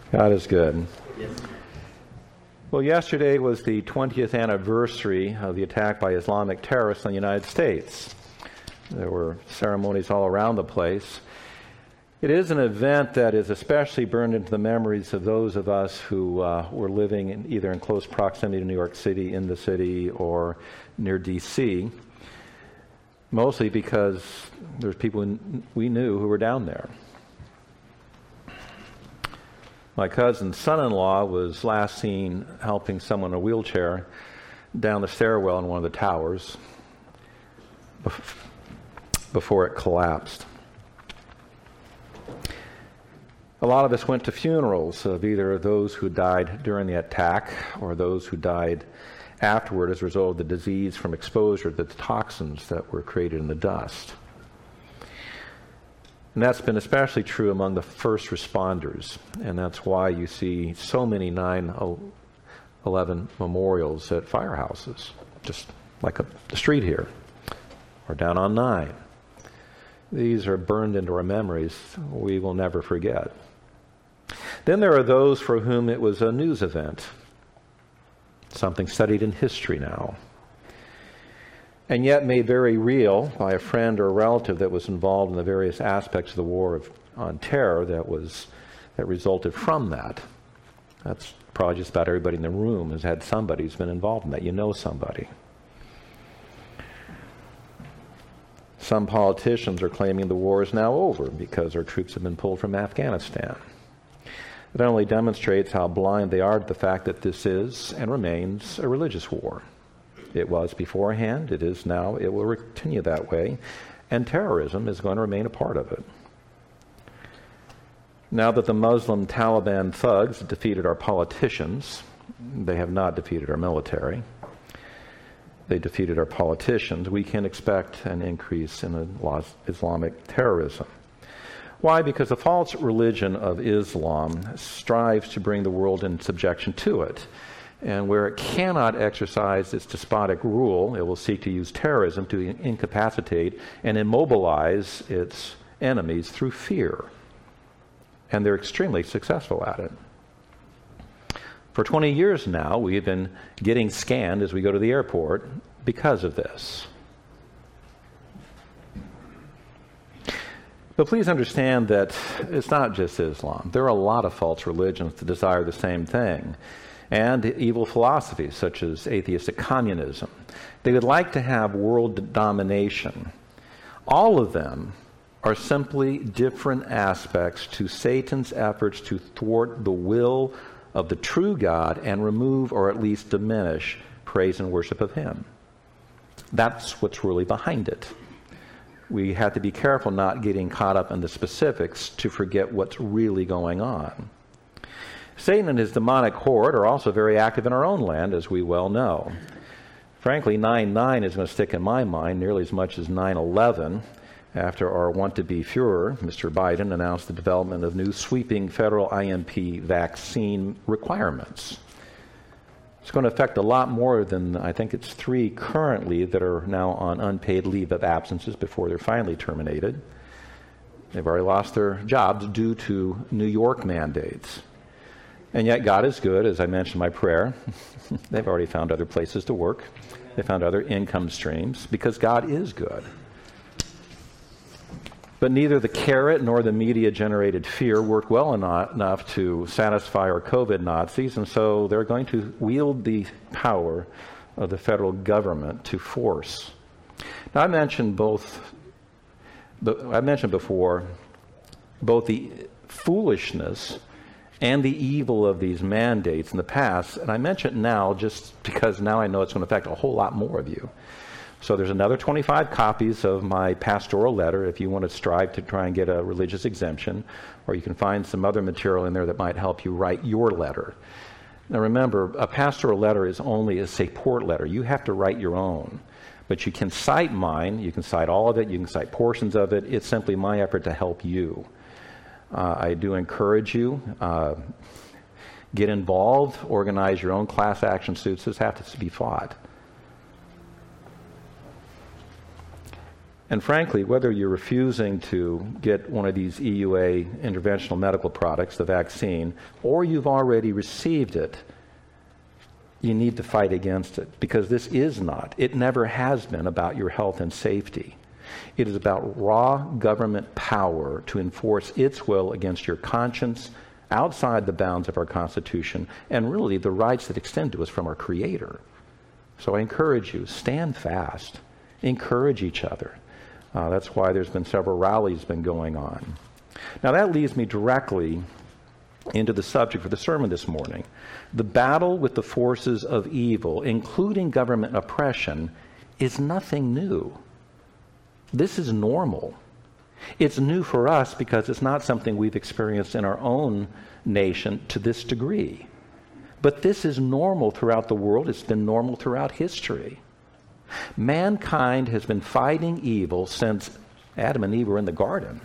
God is good. Yes. Well, yesterday was the 20th anniversary of the attack by Islamic terrorists on the United States. There were ceremonies all around the place. It is an event that is especially burned into the memories of those of us who were living either in close proximity to New York City, in the city, or near D.C., mostly because there's people we knew who were down there. My cousin's son-in-law was last seen helping someone in a wheelchair down the stairwell in one of the towers before it collapsed. A lot of us went to funerals of either those who died during the attack or those who died afterward as a result of the disease from exposure to the toxins that were created in the dust. And that's been especially true among the first responders, and that's why you see so many 9/11 memorials at firehouses, just like up the street here, or down on 9. These are burned into our memories we will never forget. Then there are those for whom it was a news event, something studied in history now, and yet made very real by a friend or a relative that was involved in the various aspects of the war on terror that resulted from that. That's probably just about everybody in the room has had somebody who's been involved in that. You know somebody. Some politicians are claiming the war is now over because our troops have been pulled from Afghanistan. It only demonstrates how blind they are to the fact that this is and remains a religious war. It was beforehand, it is now, it will continue that way, and terrorism is going to remain a part of it. Now that the Muslim Taliban thugs defeated our politicians, they have not defeated our military, they defeated our politicians, we can expect an increase in Islamic terrorism. Why? Because the false religion of Islam strives to bring the world in subjection to it. And where it cannot exercise its despotic rule, it will seek to use terrorism to incapacitate and immobilize its enemies through fear. And they're extremely successful at it. For 20 years now, we've been getting scanned as we go to the airport because of this. But please understand that it's not just Islam. There are a lot of false religions that desire the same thing, and evil philosophies such as atheistic communism. They would like to have world domination. All of them are simply different aspects to Satan's efforts to thwart the will of the true God and remove or at least diminish praise and worship of Him. That's what's really behind it. We have to be careful not getting caught up in the specifics to forget what's really going on. Satan and his demonic horde are also very active in our own land, as we well know. Frankly, 9/9 is going to stick in my mind nearly as much as 9/11, after our want-to-be Führer, Mr. Biden, announced the development of new sweeping federal IMP vaccine requirements. It's going to affect a lot more than, I think it's 3 currently that are now on unpaid leave of absences before they're finally terminated. They've already lost their jobs due to New York mandates. And yet God is good, as I mentioned in my prayer. They've already found other places to work. They found other income streams because God is good. But neither the carrot nor the media-generated fear work well enough to satisfy our COVID Nazis, and so they're going to wield the power of the federal government to force. Now, I mentioned before both the foolishness and the evil of these mandates in the past, and I mention it now just because now I know it's going to affect a whole lot more of you. So there's another 25 copies of my pastoral letter if you want to strive to try and get a religious exemption, or you can find some other material in there that might help you write your letter. Now remember, a pastoral letter is only a support letter. You have to write your own. But you can cite mine, you can cite all of it, you can cite portions of it. It's simply my effort to help you. I do encourage you, get involved, organize your own class action suits. This has to be fought. And frankly, whether you're refusing to get one of these EUA interventional medical products, the vaccine, or you've already received it, you need to fight against it, because this is not, it never has been about your health and safety. It is about raw government power to enforce its will against your conscience, outside the bounds of our Constitution, and really the rights that extend to us from our Creator. So I encourage you, stand fast, encourage each other. That's why there's been several rallies been going on. Now that leads me directly into the subject for the sermon this morning. The battle with the forces of evil, including government oppression, is nothing new. This is normal. It's new for us because it's not something we've experienced in our own nation to this degree. But this is normal throughout the world. It's been normal throughout history. Mankind has been fighting evil since Adam and Eve were in the garden.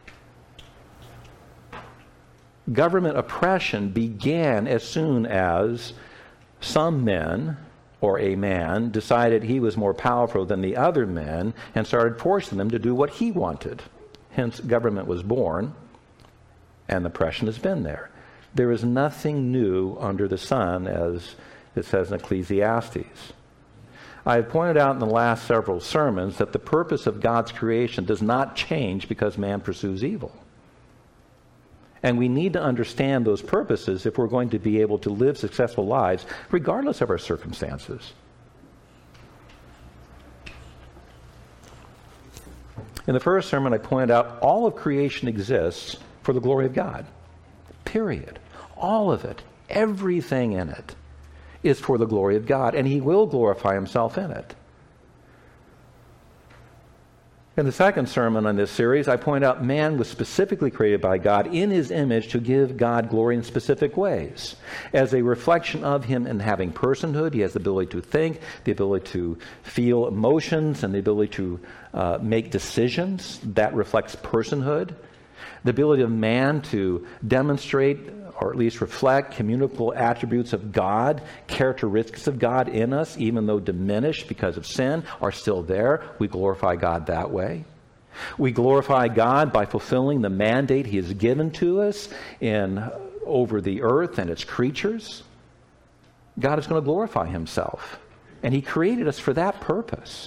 Government oppression began as soon as some men, or a man, decided he was more powerful than the other men and started forcing them to do what he wanted. Hence, government was born, and oppression has been there. There is nothing new under the sun, as it says in Ecclesiastes. I have pointed out in the last several sermons that the purpose of God's creation does not change because man pursues evil. And we need to understand those purposes if we're going to be able to live successful lives, regardless of our circumstances. In the first sermon, I pointed out all of creation exists for the glory of God. Period. All of it, everything in it, is for the glory of God, and He will glorify Himself in it. In the second sermon on this series, I point out man was specifically created by God in His image to give God glory in specific ways. As a reflection of Him in having personhood, He has the ability to think, the ability to feel emotions, and the ability to make decisions. That reflects personhood. The ability of man to demonstrate, or at least reflect, communicable attributes of God, characteristics of God in us, even though diminished because of sin, are still there. We glorify God that way. We glorify God by fulfilling the mandate He has given to us over the earth and its creatures. God is going to glorify Himself, and He created us for that purpose.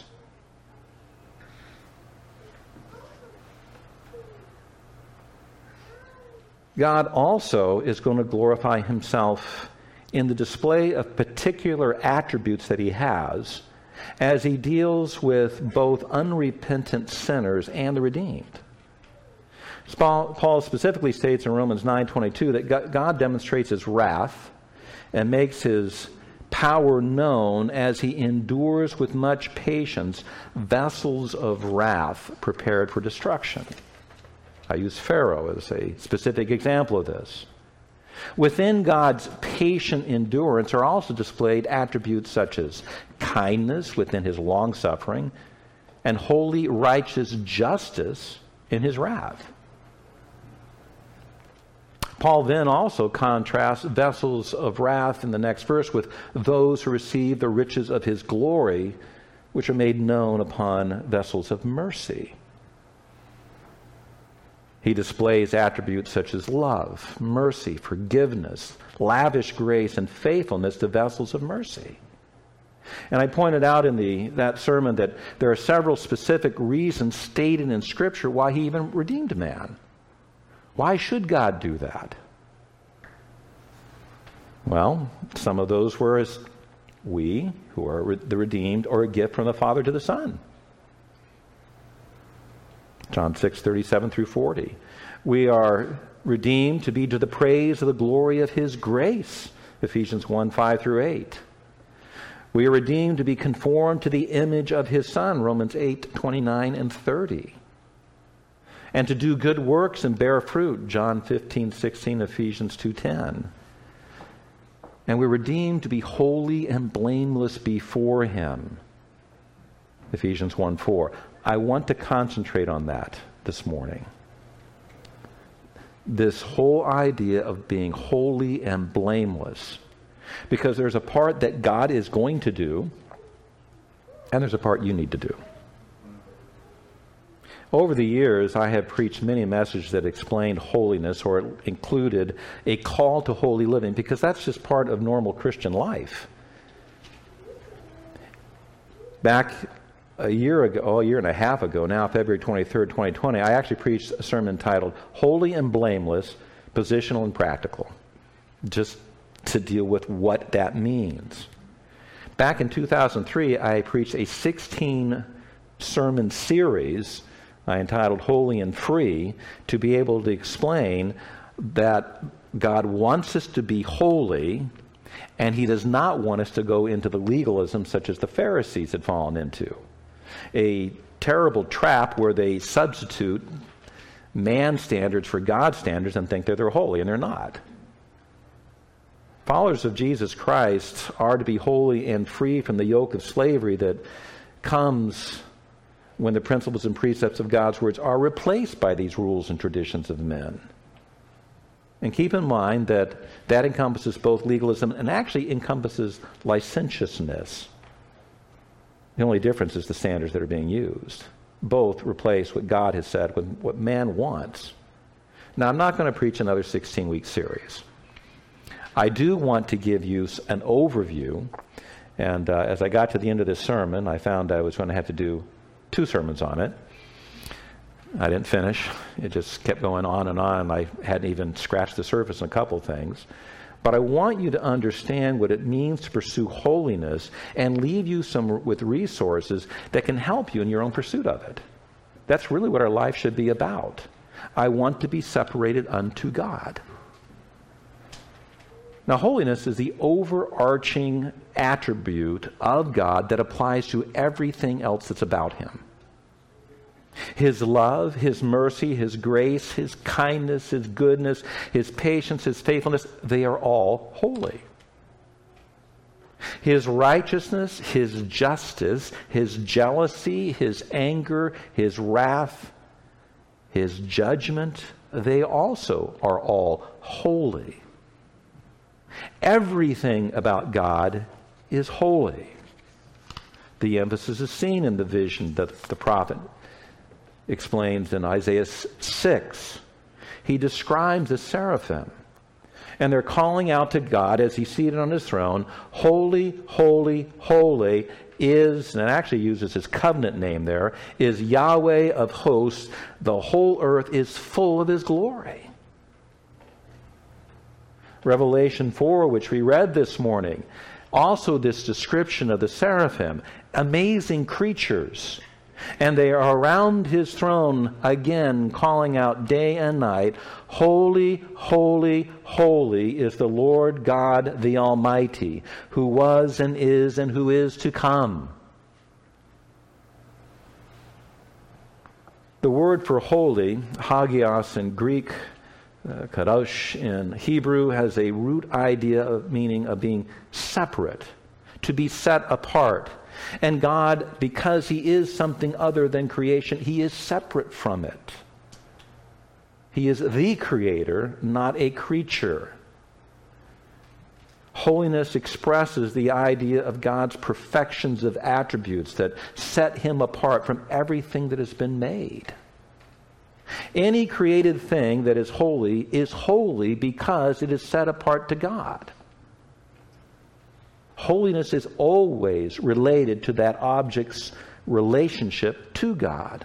God also is going to glorify Himself in the display of particular attributes that He has as He deals with both unrepentant sinners and the redeemed. Paul specifically states in Romans 9:22 that God demonstrates His wrath and makes His power known as He endures with much patience vessels of wrath prepared for destruction. I use Pharaoh as a specific example of this. Within God's patient endurance are also displayed attributes such as kindness within His long-suffering and holy, righteous justice in His wrath. Paul then also contrasts vessels of wrath in the next verse with those who receive the riches of His glory, which are made known upon vessels of mercy. He displays attributes such as love, mercy, forgiveness, lavish grace, and faithfulness to vessels of mercy. And I pointed out in that sermon that there are several specific reasons stated in Scripture why He even redeemed man. Why should God do that? Well, some of those were as we, who are the redeemed, are a gift from the Father to the Son. John 6:37 through 40. We are redeemed to be to the praise of the glory of His grace. Ephesians 1:5 through 8. We are redeemed to be conformed to the image of His Son. Romans 8:29 and 30. And to do good works and bear fruit. John 15:16, Ephesians 2:10. And we're redeemed to be holy and blameless before Him. Ephesians 1:4. I want to concentrate on that this morning. This whole idea of being holy and blameless. Because there's a part that God is going to do, and there's a part you need to do. Over the years, I have preached many messages that explained holiness or included a call to holy living, because that's just part of normal Christian life. Back a year and a half ago now, February 23rd, 2020, I actually preached a sermon titled Holy and Blameless, Positional and Practical, just to deal with what that means. Back in 2003, I preached a 16-sermon series I entitled Holy and Free, to be able to explain that God wants us to be holy, and He does not want us to go into the legalism such as the Pharisees had fallen into. A terrible trap where they substitute man's standards for God's standards and think that they're holy, and they're not. Followers of Jesus Christ are to be holy and free from the yoke of slavery that comes when the principles and precepts of God's words are replaced by these rules and traditions of men. And keep in mind that that encompasses both legalism and actually encompasses licentiousness. The only difference is the standards that are being used. Both replace what God has said with what man wants. Now, I'm not going to preach another 16-week series. I do want to give you an overview, and as I got to the end of this sermon, I found I was going to have to do 2 sermons on it. I didn't finish. It just kept going on and on. I hadn't even scratched the surface on a couple things. But I want you to understand what it means to pursue holiness and leave you with resources that can help you in your own pursuit of it. That's really what our life should be about. I want to be separated unto God. Now, holiness is the overarching attribute of God that applies to everything else that's about Him. His love, His mercy, His grace, His kindness, His goodness, His patience, His faithfulness, they are all holy. His righteousness, His justice, His jealousy, His anger, His wrath, His judgment, they also are all holy. Everything about God is holy. The emphasis is seen in the vision that the prophet explains in Isaiah 6. He describes the seraphim, and they're calling out to God as He's seated on His throne, holy, holy, holy is, and it actually uses His covenant name there, is Yahweh of hosts. The whole earth is full of His glory. Revelation 4, which we read this morning, also this description of the seraphim, amazing creatures. And they are around His throne again, calling out day and night, holy, holy, holy is the Lord God the Almighty, who was and who is to come. The word for holy, hagios in Greek, kadosh in Hebrew, has a root idea of meaning of being separate, to be set apart. And God, because He is something other than creation, He is separate from it. He is the creator, not a creature. Holiness expresses the idea of God's perfections of attributes that set Him apart from everything that has been made. Any created thing that is holy because it is set apart to God. Holiness is always related to that object's relationship to God.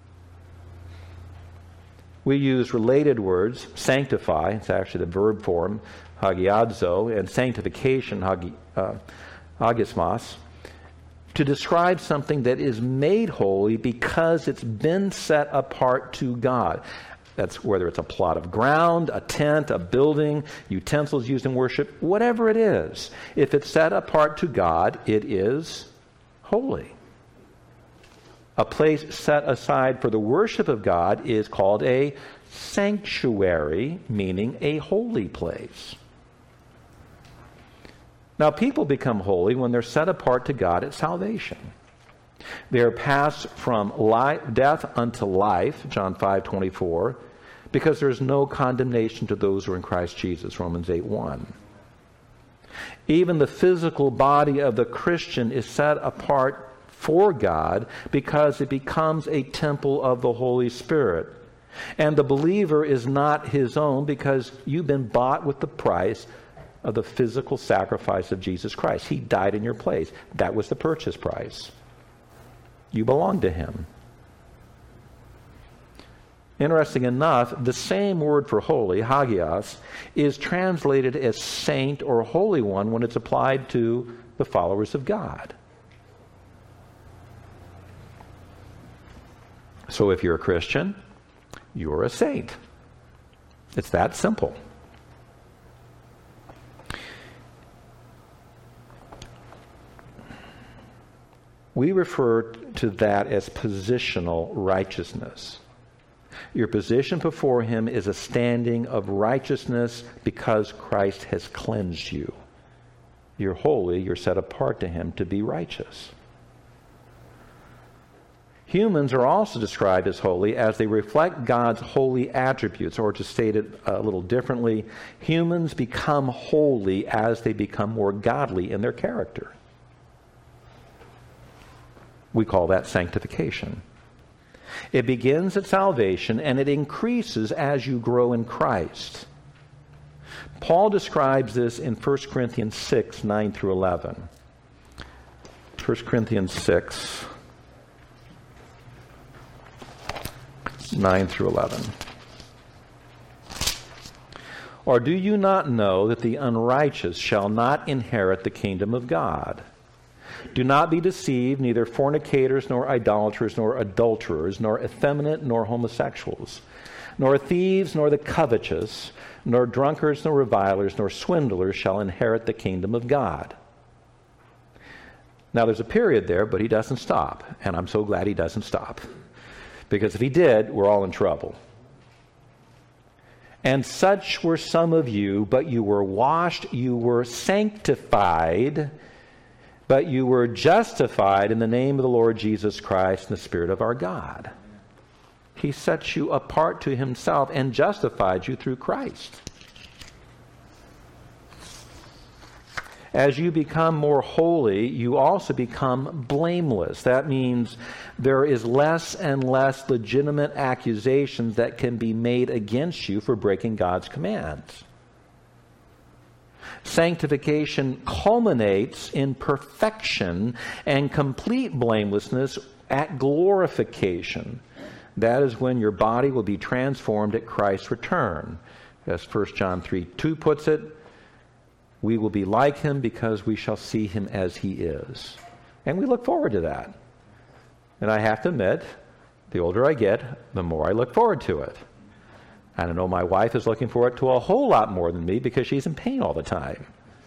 We use related words, sanctify, it's actually the verb form, hagiadzo, and sanctification, hagismos, to describe something that is made holy because it's been set apart to God. That's whether it's a plot of ground, a tent, a building, utensils used in worship, whatever it is. If it's set apart to God, it is holy. A place set aside for the worship of God is called a sanctuary, meaning a holy place. Now, people become holy when they're set apart to God at salvation. They are passed from death unto life, John 5:24, because there is no condemnation to those who are in Christ Jesus, Romans 8:1. Even the physical body of the Christian is set apart for God because it becomes a temple of the Holy Spirit. And the believer is not his own because you've been bought with the price of the physical sacrifice of Jesus Christ. He died in your place. That was the purchase price. You belong to him. Interesting enough, the same word for holy, hagios, is translated as saint or holy one when it's applied to the followers of God. So if you're a Christian, you're a saint. It's that simple. We refer to that as positional righteousness. Your position before him is a standing of righteousness because Christ has cleansed you. You're holy, you're set apart to him to be righteous. Humans are also described as holy as they reflect God's holy attributes, or to state it a little differently, humans become holy as they become more godly in their character. We call that sanctification. It begins at salvation and it increases as you grow in Christ. Paul describes this in 1 Corinthians 6, 9 through 11. 1 Corinthians 6, 9 through 11. Or do you not know that the unrighteous shall not inherit the kingdom of God? Do not be deceived, neither fornicators, nor idolaters, nor adulterers, nor effeminate, nor homosexuals, nor thieves, nor the covetous, nor drunkards, nor revilers, nor swindlers shall inherit the kingdom of God. Now there's a period there, but he doesn't stop, and I'm so glad he doesn't stop. Because if he did, we're all in trouble. And such were some of you, but you were washed, you were sanctified, but you were justified in the name of the Lord Jesus Christ and the Spirit of our God. He set you apart to himself and justified you through Christ. As you become more holy, you also become blameless. That means there is less and less legitimate accusations that can be made against you for breaking God's commands. Sanctification culminates in perfection and complete blamelessness at glorification. That is when your body will be transformed at Christ's return. As 1 John 3:2 puts it, we will be like him because we shall see him as he is. And we look forward to that. And I have to admit, the older I get, the more I look forward to it. And I know my wife is looking forward to a whole lot more than me because she's in pain all the time.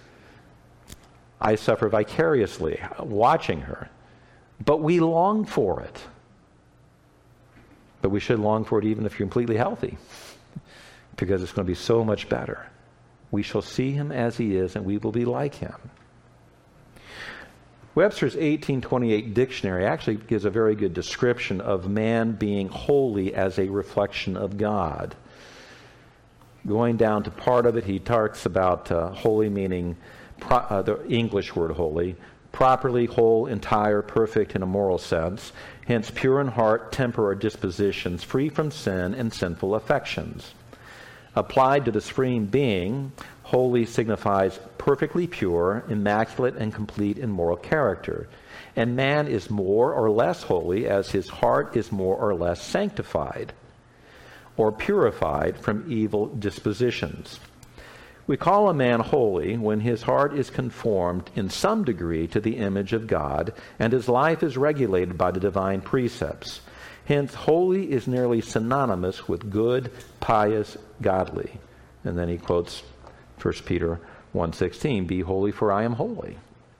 I suffer vicariously watching her. But we long for it. But we should long for it even if you're completely healthy, because it's going to be so much better. We shall see him as he is, and we will be like him. Webster's 1828 dictionary actually gives a very good description of man being holy as a reflection of God. Going down to part of it, he talks about holy meaning the English word holy, properly whole, entire, perfect in a moral sense, hence pure in heart, temper, or dispositions, free from sin and sinful affections. Applied to the Supreme Being, holy signifies perfectly pure, immaculate, and complete in moral character. And man is more or less holy as his heart is more or less sanctified or purified from evil dispositions. We call a man holy when his heart is conformed in some degree to the image of God and his life is regulated by the divine precepts. Hence, holy is nearly synonymous with good, pious, godly. And then he quotes 1 Peter 1:16, "Be holy, for I am holy."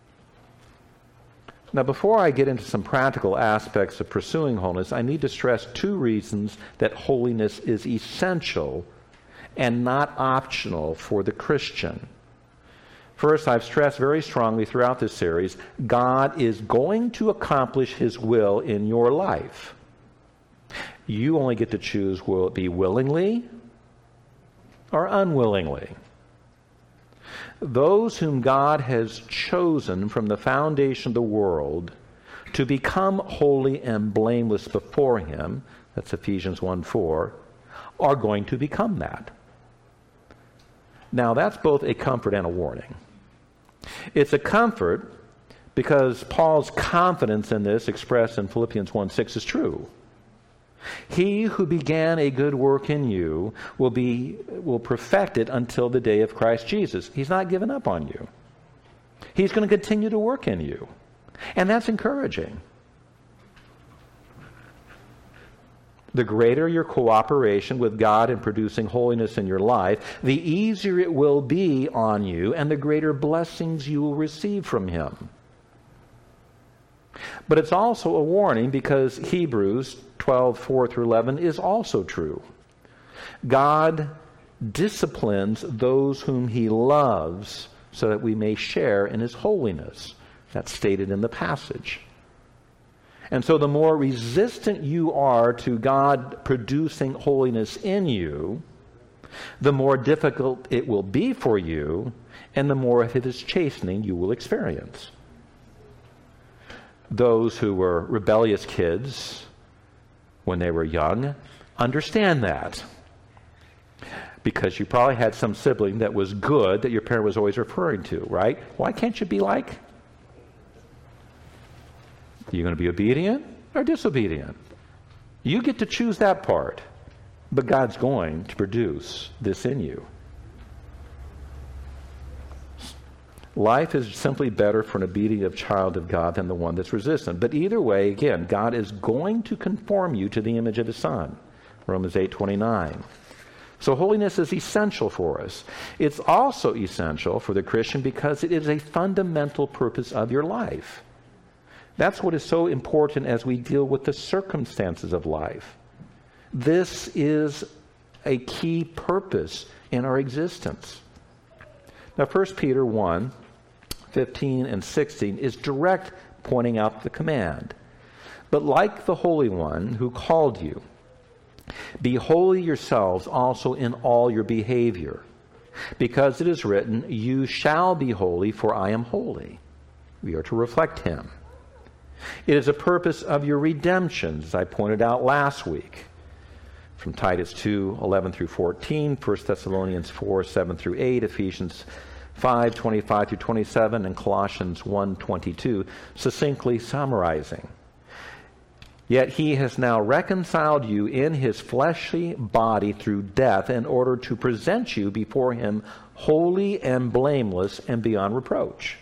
Now, before I get into some practical aspects of pursuing holiness, I need to stress two reasons that holiness is essential and not optional for the Christian. First, I've stressed very strongly throughout this series, God is going to accomplish his will in your life. You only get to choose, will it be willingly or unwillingly? Those whom God has chosen from the foundation of the world to become holy and blameless before him, that's Ephesians 1:4, are going to become that. Now, that's both a comfort and a warning. It's a comfort because Paul's confidence in this, expressed in Philippians 1:6, is true. He who began a good work in you will perfect it until the day of Christ Jesus. He's not given up on you. He's going to continue to work in you. And that's encouraging. The greater your cooperation with God in producing holiness in your life, the easier it will be on you and the greater blessings you will receive from him. But it's also a warning because Hebrews 12:4-11 is also true. God disciplines those whom he loves so that we may share in his holiness. That's stated in the passage. And so the more resistant you are to God producing holiness in you, the more difficult it will be for you, and the more of his chastening you will experience. Those who were rebellious kids when they were young understand that. Because you probably had some sibling that was good that your parent was always referring to, right? Why can't you be like? Are you going to be obedient or disobedient? You get to choose that part. But God's going to produce this in you. Life is simply better for an obedient child of God than the one that's resistant. But either way, again, God is going to conform you to the image of his Son. Romans 8:29. So holiness is essential for us. It's also essential for the Christian because it is a fundamental purpose of your life. That's what is so important as we deal with the circumstances of life. This is a key purpose in our existence. Now, 1 Peter 1:15 and 16 is direct, pointing out the command. But like the Holy One who called you, be holy yourselves also in all your behavior, because it is written, you shall be holy, for I am holy. We are to reflect him. It is a purpose of your redemption, as I pointed out last week, from Titus 2:11-14, 1 Thessalonians 4:7-8, Ephesians 5:25-27, and Colossians 1:22, succinctly summarizing. Yet he has now reconciled you in his fleshly body through death in order to present you before him holy and blameless and beyond reproach.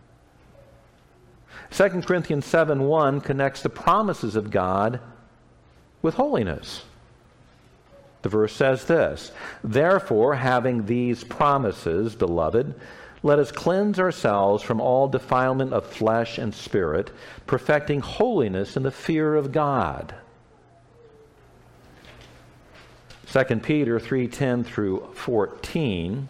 2 Corinthians 7:1 connects the promises of God with holiness. The verse says this, therefore, having these promises, beloved, let us cleanse ourselves from all defilement of flesh and spirit, perfecting holiness in the fear of God. 2 Peter 3:10-14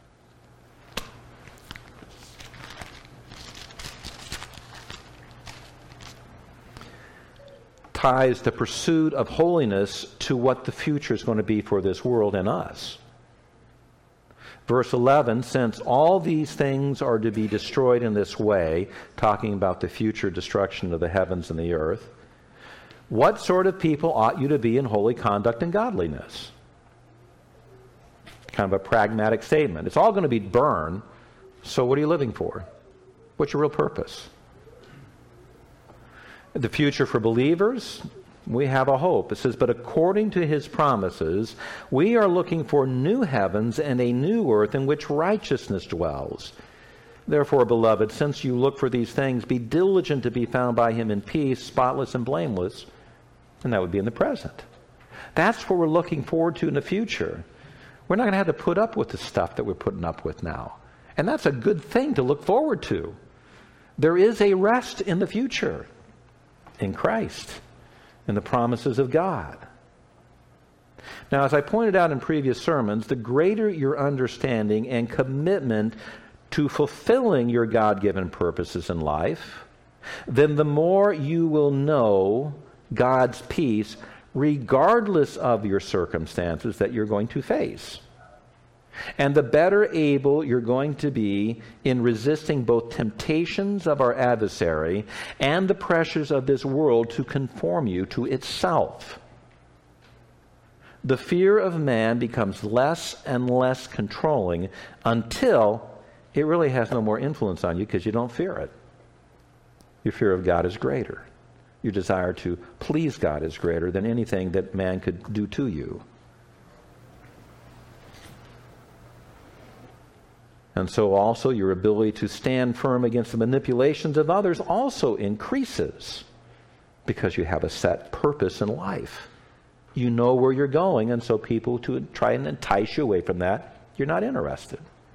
ties the pursuit of holiness to what the future is going to be for this world and us. Verse 11, since all these things are to be destroyed in this way, talking about the future destruction of the heavens and the earth, what sort of people ought you to be in holy conduct and godliness? Kind of a pragmatic statement. It's all going to be burned, so what are you living for? What's your real purpose? The future for believers, we have a hope. It says, but according to his promises, we are looking for new heavens and a new earth in which righteousness dwells. Therefore, beloved, since you look for these things, be diligent to be found by him in peace, spotless and blameless. And that would be in the present. That's what we're looking forward to in the future. We're not going to have to put up with the stuff that we're putting up with now. And that's a good thing to look forward to. There is a rest in the future in Christ, in the promises of God. Now, as I pointed out in previous sermons, the greater your understanding and commitment to fulfilling your God-given purposes in life, then the more you will know God's peace regardless of your circumstances that you're going to face. And the better able you're going to be in resisting both temptations of our adversary and the pressures of this world to conform you to itself. The fear of man becomes less and less controlling until it really has no more influence on you because you don't fear it. Your fear of God is greater. Your desire to please God is greater than anything that man could do to you. And so also your ability to stand firm against the manipulations of others also increases because you have a set purpose in life. You know where you're going, and so people to try and entice you away from that, you're not interested.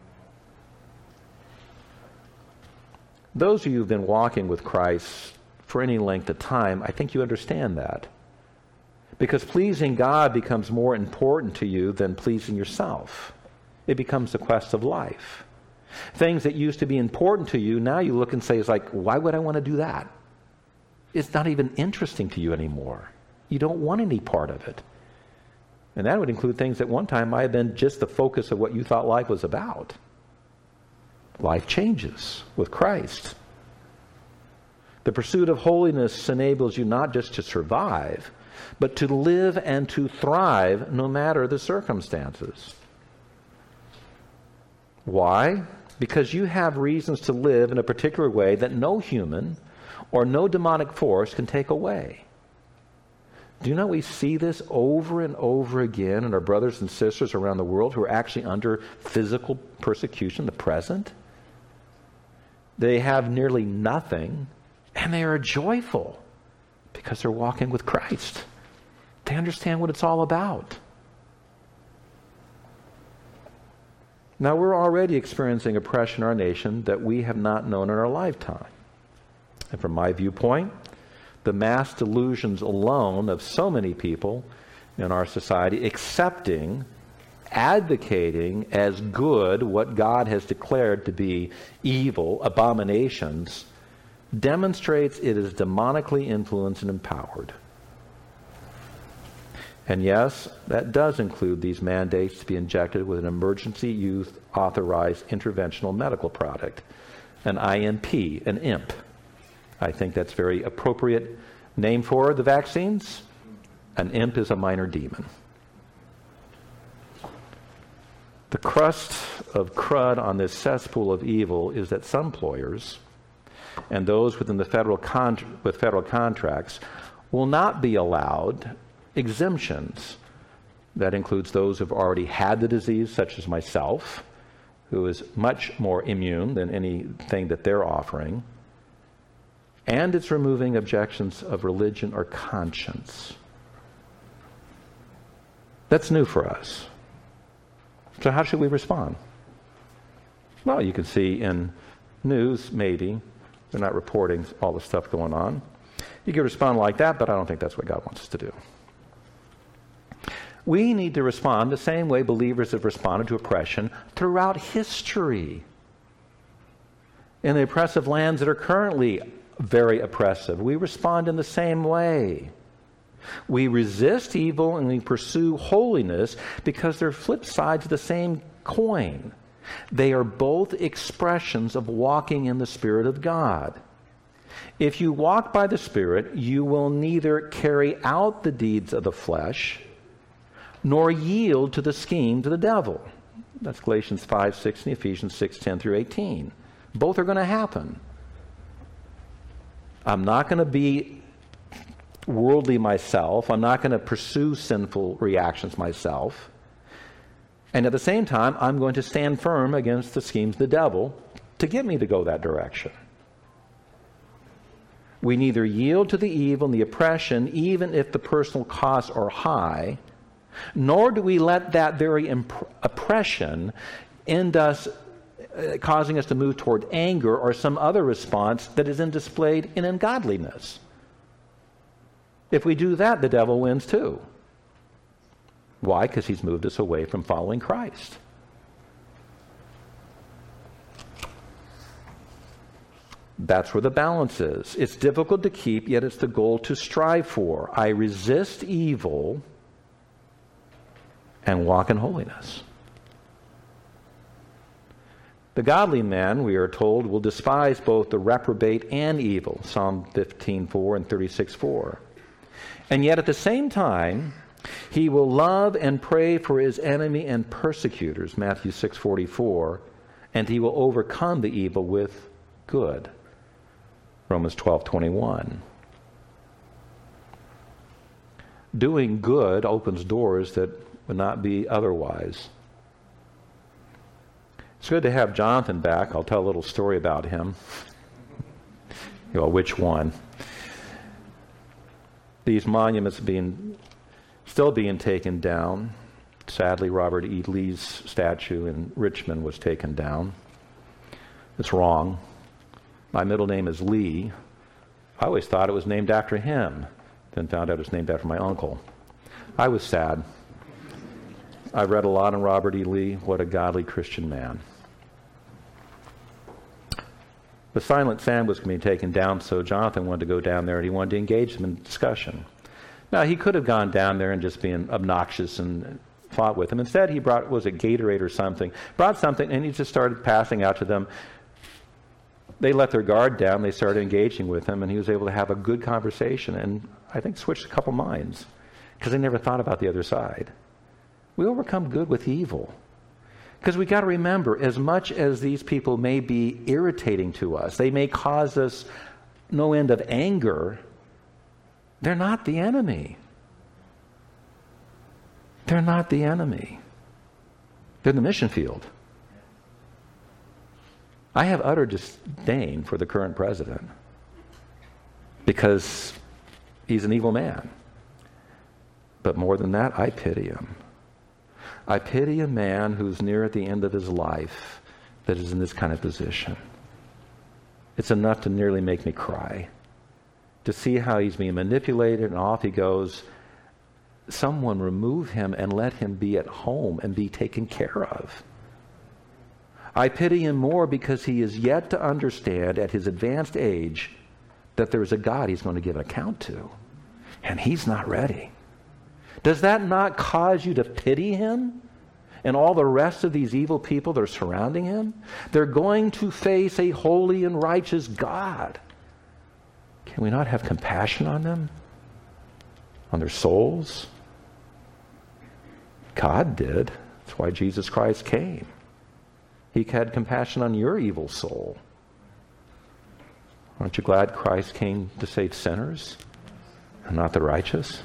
Those of you who've been walking with Christ for any length of time, I think you understand that. Because pleasing God becomes more important to you than pleasing yourself. It becomes the quest of life. Things that used to be important to you, now you look and say, it's like, why would I want to do that? It's not even interesting to you anymore. You don't want any part of it. And that would include things that one time might have been just the focus of what you thought life was about. Life changes with Christ. The pursuit of holiness enables you not just to survive, but to live and to thrive no matter the circumstances. Why? Because you have reasons to live in a particular way that no human or no demonic force can take away. Do you know we see this over and over again in our brothers and sisters around the world who are actually under physical persecution, the present? They have nearly nothing, and they are joyful because they're walking with Christ. They understand what it's all about. Now, we're already experiencing oppression in our nation that we have not known in our lifetime. And from my viewpoint, the mass delusions alone of so many people in our society accepting, advocating as good what God has declared to be evil, abominations, demonstrates it is demonically influenced and empowered. And yes, that does include these mandates to be injected with an emergency use authorized interventional medical product, an INP, an IMP. I think that's a very appropriate name for the vaccines. An imp is a minor demon. The crust of crud on this cesspool of evil is that some employers and those within the with federal contracts will not be allowed exemptions. That includes those who've already had the disease, such as myself, who is much more immune than anything that they're offering. And it's removing objections of religion or conscience. That's new for us. So how should we respond? Well, you can see in news, maybe, they're not reporting all the stuff going on. You can respond like that, but I don't think that's what God wants us to do. We need to respond the same way believers have responded to oppression throughout history. In the oppressive lands that are currently very oppressive, we respond in the same way. We resist evil and we pursue holiness because they're flip sides of the same coin. They are both expressions of walking in the Spirit of God. If you walk by the Spirit, you will neither carry out the deeds of the flesh nor yield to the schemes of the devil. That's Galatians 5:6 and Ephesians 6:10 through 18. Both are going to happen. I'm not going to be worldly myself. I'm not going to pursue sinful reactions myself. And at the same time, I'm going to stand firm against the schemes of the devil to get me to go that direction. We neither yield to the evil and the oppression, even if the personal costs are high, nor do we let that very oppression end us causing us to move toward anger or some other response that is displayed in ungodliness. If we do that, the devil wins too. Why? Because he's moved us away from following Christ. That's where the balance is. It's difficult to keep, yet it's the goal to strive for. I resist evil and walk in holiness. The godly man, we are told, will despise both the reprobate and evil, Psalm 15:4 and 36:4. And yet at the same time, he will love and pray for his enemy and persecutors, Matthew 6:44, and he will overcome the evil with good, Romans 12:21. Doing good opens doors that would not be otherwise. It's good to have Jonathan back. I'll tell a little story about him. Well, which one? These monuments still being taken down. Sadly, Robert E. Lee's statue in Richmond was taken down. It's wrong. My middle name is Lee. I always thought it was named after him. Then found out it was named after my uncle. I was sad. I read a lot on Robert E. Lee. What a godly Christian man. The Silent Sand was going to be taken down, so Jonathan wanted to go down there and he wanted to engage them in discussion. Now, he could have gone down there and just been obnoxious and fought with them. Instead, he brought, was it Gatorade or something, brought something and he just started passing out to them. They let their guard down. They started engaging with him, and he was able to have a good conversation and I think switched a couple minds because they never thought about the other side. We overcome good with evil. Because we got to remember, as much as these people may be irritating to us, they may cause us no end of anger, they're not the enemy. They're not the enemy. They're the mission field. I have utter disdain for the current president because he's an evil man. But more than that, I pity him. I pity a man who's near at the end of his life that is in this kind of position. It's enough to nearly make me cry. To see how he's being manipulated and off he goes. Someone remove him and let him be at home and be taken care of. I pity him more because he is yet to understand at his advanced age that there is a God he's going to give an account to. And he's not ready. Does that not cause you to pity him and all the rest of these evil people that are surrounding him? They're going to face a holy and righteous God. Can we not have compassion on them? On their souls? God did. That's why Jesus Christ came. He had compassion on your evil soul. Aren't you glad Christ came to save sinners and not the righteous?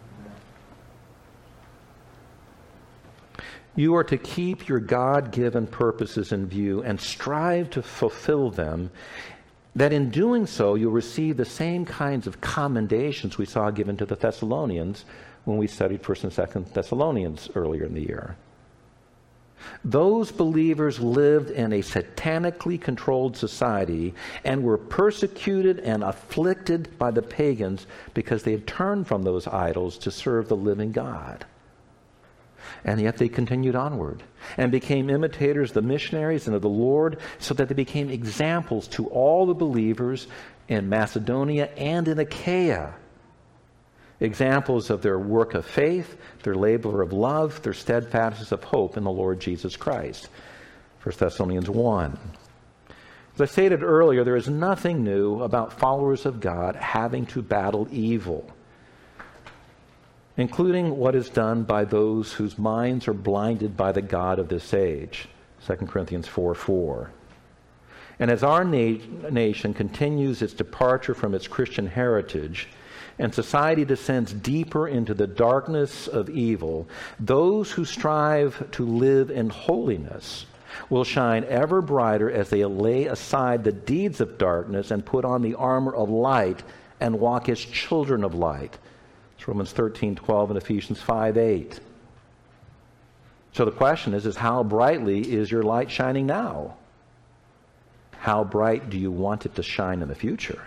You are to keep your God-given purposes in view and strive to fulfill them, that in doing so you'll receive the same kinds of commendations we saw given to the Thessalonians when we studied 1st and 2nd Thessalonians earlier in the year. Those believers lived in a satanically controlled society and were persecuted and afflicted by the pagans because they had turned from those idols to serve the living God. And yet they continued onward and became imitators of the missionaries and of the Lord, so that they became examples to all the believers in Macedonia and in Achaia. Examples of their work of faith, their labor of love, their steadfastness of hope in the Lord Jesus Christ. 1 Thessalonians 1. As I stated earlier, there is nothing new about followers of God having to battle evil, including what is done by those whose minds are blinded by the God of this age. 2 Corinthians 4:4. And as our nation continues its departure from its Christian heritage, and society descends deeper into the darkness of evil, those who strive to live in holiness will shine ever brighter as they lay aside the deeds of darkness and put on the armor of light and walk as children of light. It's Romans 13:12 and Ephesians 5:8. So the question is how brightly is your light shining now? How bright do you want it to shine in the future?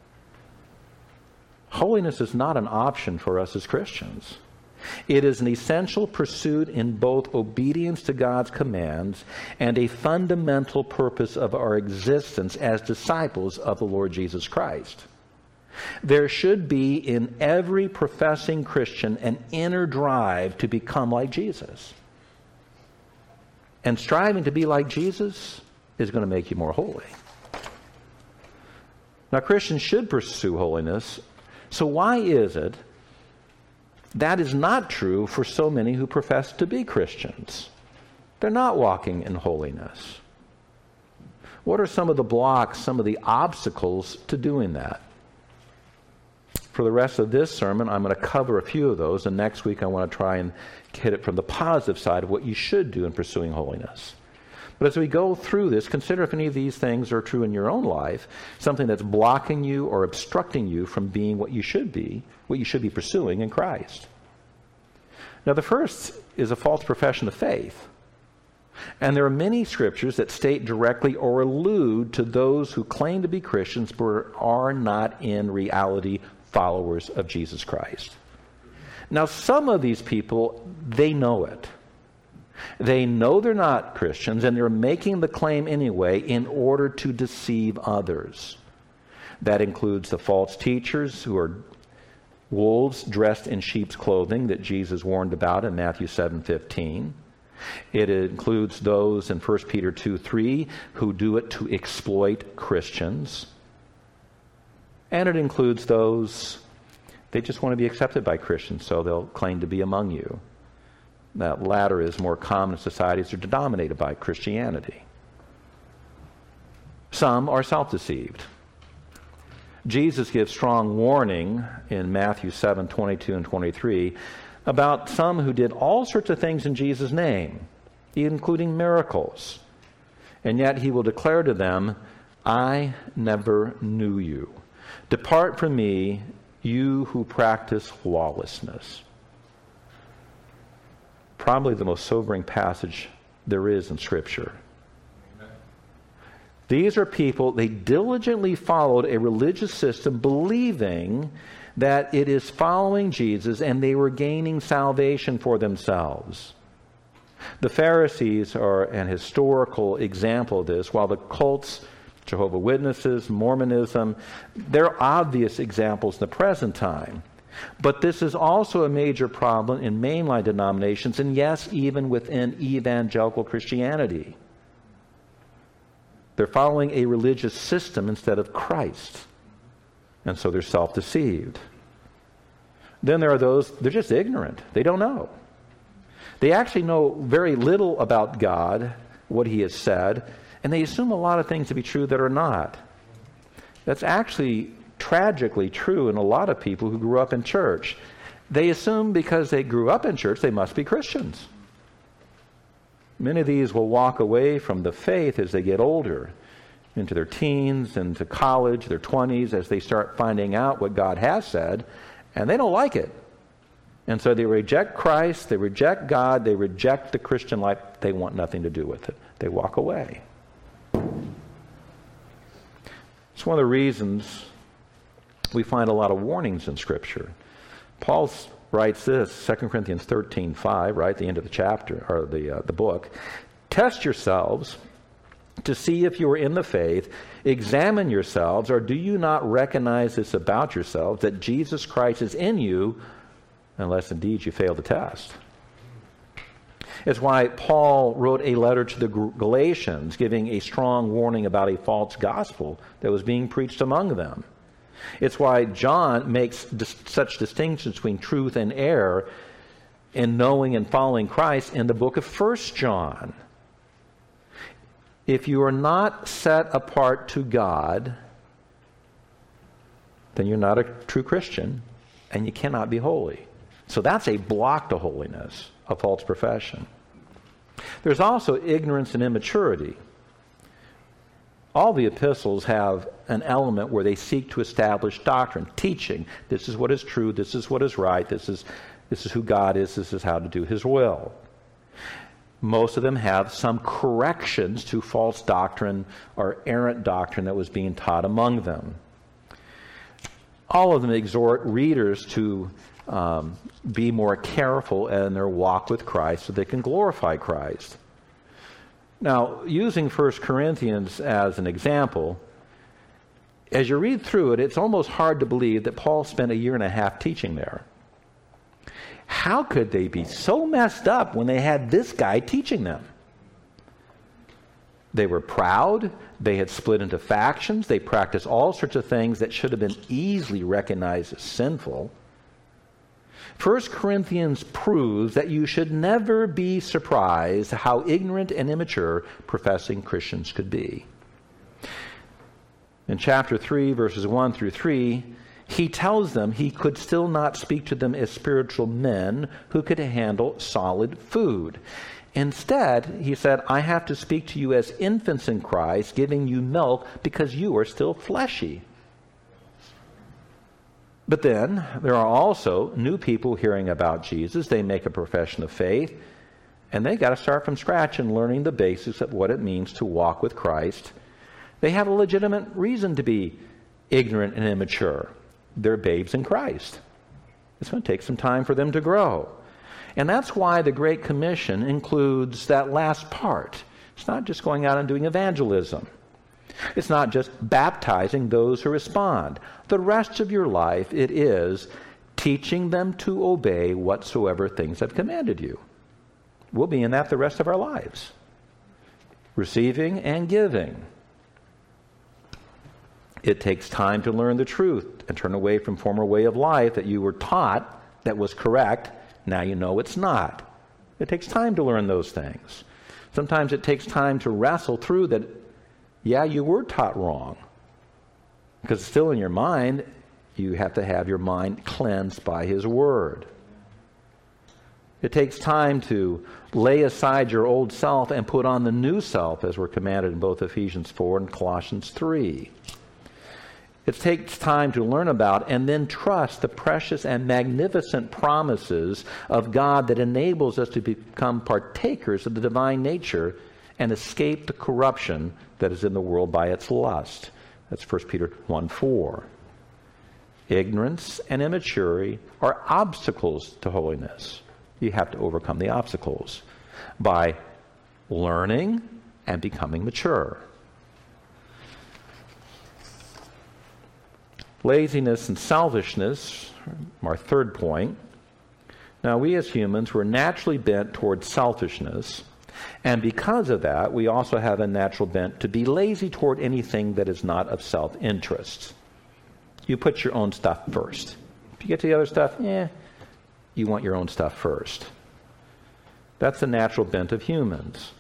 Holiness is not an option for us as Christians. It is an essential pursuit in both obedience to God's commands and a fundamental purpose of our existence as disciples of the Lord Jesus Christ. There should be in every professing Christian an inner drive to become like Jesus. And striving to be like Jesus is going to make you more holy. Now, Christians should pursue holiness. So why is it that is not true for so many who profess to be Christians? They're not walking in holiness. What are some of the blocks, some of the obstacles to doing that? For the rest of this sermon, I'm going to cover a few of those, and next week I want to try and hit it from the positive side of what you should do in pursuing holiness. But as we go through this, consider if any of these things are true in your own life, something that's blocking you or obstructing you from being what you should be pursuing in Christ. Now, the first is a false profession of faith. And there are many scriptures that state directly or allude to those who claim to be Christians but are not in reality followers of Jesus Christ. Now, some of these people, they know it. They know they're not Christians, and they're making the claim anyway in order to deceive others. That includes the false teachers who are wolves dressed in sheep's clothing that Jesus warned about in Matthew 7:15. It includes those in 1 Peter 2:3 who do it to exploit Christians. And it includes those, they just want to be accepted by Christians, so they'll claim to be among you. That latter is more common in societies that are dominated by Christianity. Some are self-deceived. Jesus gives strong warning in Matthew 7:22 and 23 about some who did all sorts of things in Jesus' name, including miracles. And yet he will declare to them, I never knew you. Depart from me, you who practice lawlessness. Probably the most sobering passage there is in Scripture. Amen. These are people, they diligently followed a religious system believing that it is following Jesus and they were gaining salvation for themselves. The Pharisees are an historical example of this, while the cults, Jehovah's Witnesses, Mormonism, they're obvious examples in the present time. But this is also a major problem in mainline denominations, and yes, even within evangelical Christianity. They're following a religious system instead of Christ. And so they're self-deceived. Then there are those, they're just ignorant. They don't know. They actually know very little about God, what He has said, and they assume a lot of things to be true that are not. That's actually tragically true in a lot of people who grew up in church. They assume because they grew up in church, they must be Christians. Many of these will walk away from the faith as they get older, into their teens, into college, their 20s, as they start finding out what God has said, and they don't like it. And so they reject Christ, they reject God, they reject the Christian life. They want nothing to do with it. They walk away. It's one of the reasons we find a lot of warnings in Scripture. Paul writes this, 2 Corinthians 13:5, right at the end of the chapter, or the book. Test yourselves to see if you are in the faith. Examine yourselves, or do you not recognize this about yourselves, that Jesus Christ is in you, unless indeed you fail the test. It's why Paul wrote a letter to the Galatians giving a strong warning about a false gospel that was being preached among them. It's why John makes such distinctions between truth and error in knowing and following Christ in the book of 1 John. If you are not set apart to God, then you're not a true Christian and you cannot be holy. So that's a block to holiness, a false profession. There's also ignorance and immaturity. All the epistles have an element where they seek to establish doctrine, teaching. This is what is true, this is what is right, this is who God is, this is how to do His will. Most of them have some corrections to false doctrine or errant doctrine that was being taught among them. All of them exhort readers to be more careful in their walk with Christ so they can glorify Christ. Now, using 1 Corinthians as an example, as you read through it, it's almost hard to believe that Paul spent 1.5 years teaching there. How could they be so messed up when they had this guy teaching them? They were proud. They had split into factions. They practiced all sorts of things that should have been easily recognized as sinful. 1 Corinthians proves that you should never be surprised how ignorant and immature professing Christians could be. In chapter 3, verses 1 through 3, he tells them he could still not speak to them as spiritual men who could handle solid food. Instead, he said, I have to speak to you as infants in Christ, giving you milk because you are still fleshy. But then, there are also new people hearing about Jesus. They make a profession of faith, and they got to start from scratch and learning the basics of what it means to walk with Christ. They have a legitimate reason to be ignorant and immature. They're babes in Christ. It's going to take some time for them to grow. And that's why the Great Commission includes that last part. It's not just going out and doing evangelism. It's not just baptizing those who respond. The rest of your life, it is teaching them to obey whatsoever things I've commanded you. We'll be in that the rest of our lives. Receiving and giving. It takes time to learn the truth and turn away from former way of life that you were taught that was correct. Now you know it's not. It takes time to learn those things. Sometimes it takes time to wrestle through that, yeah, you were taught wrong. Because still in your mind, you have to have your mind cleansed by His Word. It takes time to lay aside your old self and put on the new self, as we're commanded in both Ephesians 4 and Colossians 3. It takes time to learn about and then trust the precious and magnificent promises of God that enables us to become partakers of the divine nature and escape the corruption that is in the world by its lust. That's 1 Peter 1:4. Ignorance and immaturity are obstacles to holiness. You have to overcome the obstacles by learning and becoming mature. Laziness and selfishness, our third point. Now, we as humans were naturally bent towards selfishness, and because of that, we also have a natural bent to be lazy toward anything that is not of self-interest. You put your own stuff first. If you get to the other stuff, you want your own stuff first. That's the natural bent of humans.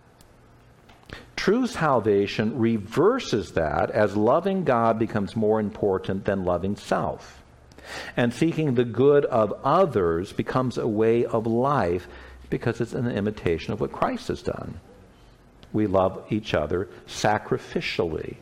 True salvation reverses that as loving God becomes more important than loving self. And seeking the good of others becomes a way of life because it's an imitation of what Christ has done. We love each other sacrificially.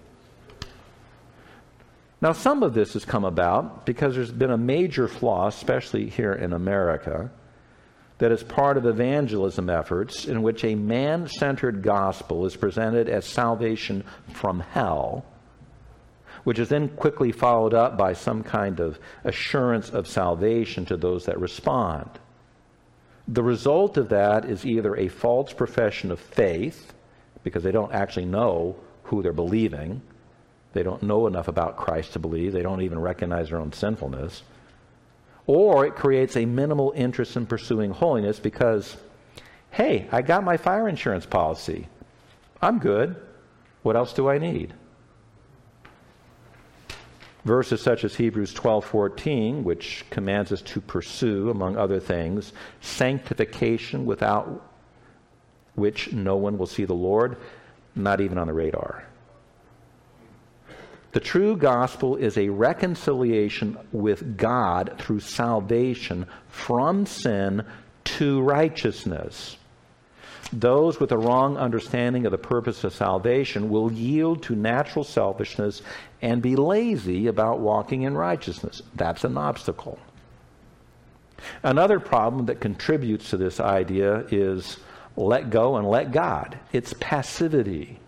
Now, some of this has come about because there's been a major flaw, especially here in America, that is part of evangelism efforts in which a man-centered gospel is presented as salvation from hell, which is then quickly followed up by some kind of assurance of salvation to those that respond. The result of that is either a false profession of faith, because they don't actually know who they're believing. They don't know enough about Christ to believe. They don't even recognize their own sinfulness. Or it creates a minimal interest in pursuing holiness because, hey, I got my fire insurance policy. I'm good. What else do I need? Verses such as Hebrews 12:14, which commands us to pursue, among other things, sanctification without which no one will see the Lord, not even on the radar. The true gospel is a reconciliation with God through salvation from sin to righteousness. Those with a wrong understanding of the purpose of salvation will yield to natural selfishness and be lazy about walking in righteousness. That's an obstacle. Another problem that contributes to this idea is let go and let God. It's passivity.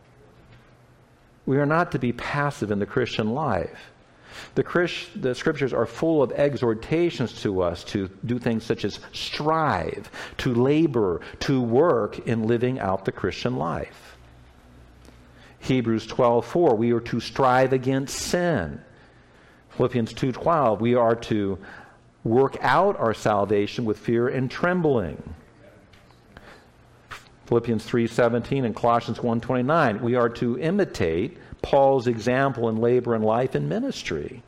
We are not to be passive in the Christian life. The Scriptures are full of exhortations to us to do things such as strive, to labor, to work in living out the Christian life. Hebrews 12:4, we are to strive against sin. Philippians 2:12, we are to work out our salvation with fear and trembling. Philippians 3:17 and Colossians 1:29. We are to imitate Paul's example in labor and life and ministry.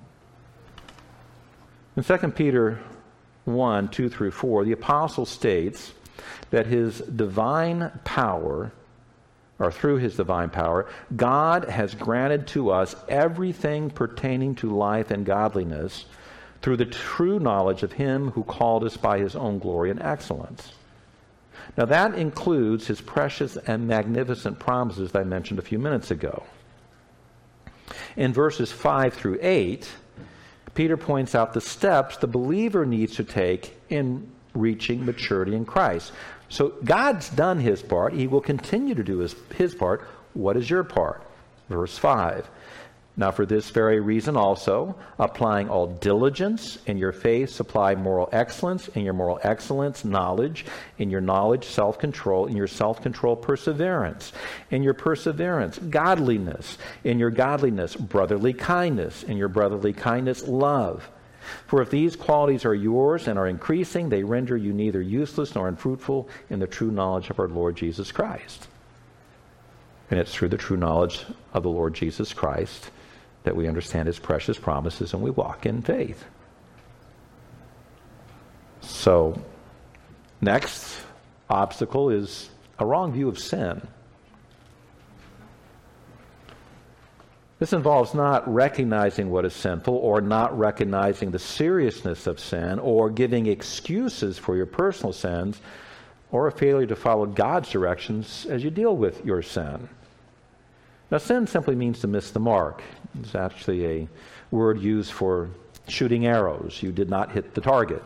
In 2 Peter 1:2 through 4, the apostle states that his divine power, or through his divine power, God has granted to us everything pertaining to life and godliness through the true knowledge of him who called us by his own glory and excellence. Now that includes his precious and magnificent promises that I mentioned a few minutes ago. In verses 5 through 8, Peter points out the steps the believer needs to take in reaching maturity in Christ. So God's done his part. He will continue to do his part. What is your part? Verse 5. Now for this very reason also, applying all diligence, in your faith supply moral excellence, in your moral excellence knowledge, in your knowledge self-control, in your self-control perseverance, in your perseverance godliness, in your godliness brotherly kindness, in your brotherly kindness love. For if these qualities are yours and are increasing, they render you neither useless nor unfruitful in the true knowledge of our Lord Jesus Christ. And it's through the true knowledge of the Lord Jesus Christ that we understand his precious promises and we walk in faith. So, next obstacle is a wrong view of sin. This involves not recognizing what is sinful or not recognizing the seriousness of sin or giving excuses for your personal sins or a failure to follow God's directions as you deal with your sin. Now, sin simply means to miss the mark. It's actually a word used for shooting arrows. You did not hit the target.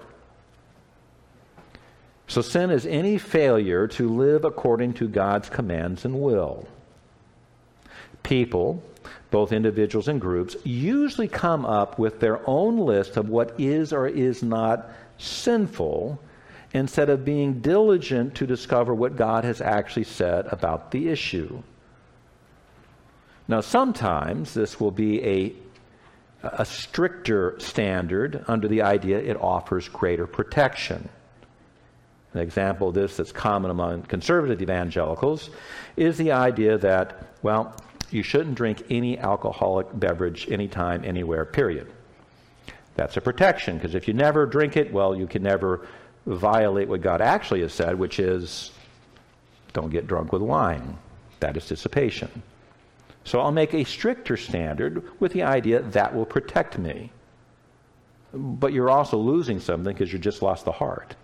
So sin is any failure to live according to God's commands and will. People, both individuals and groups, usually come up with their own list of what is or is not sinful instead of being diligent to discover what God has actually said about the issue. Now, sometimes this will be a stricter standard under the idea it offers greater protection. An example of this that's common among conservative evangelicals is the idea that, well, you shouldn't drink any alcoholic beverage anytime, anywhere, period. That's a protection, because if you never drink it, well, you can never violate what God actually has said, which is, don't get drunk with wine. That is dissipation. So I'll make a stricter standard with the idea that will protect me. But you're also losing something because you just lost the heart.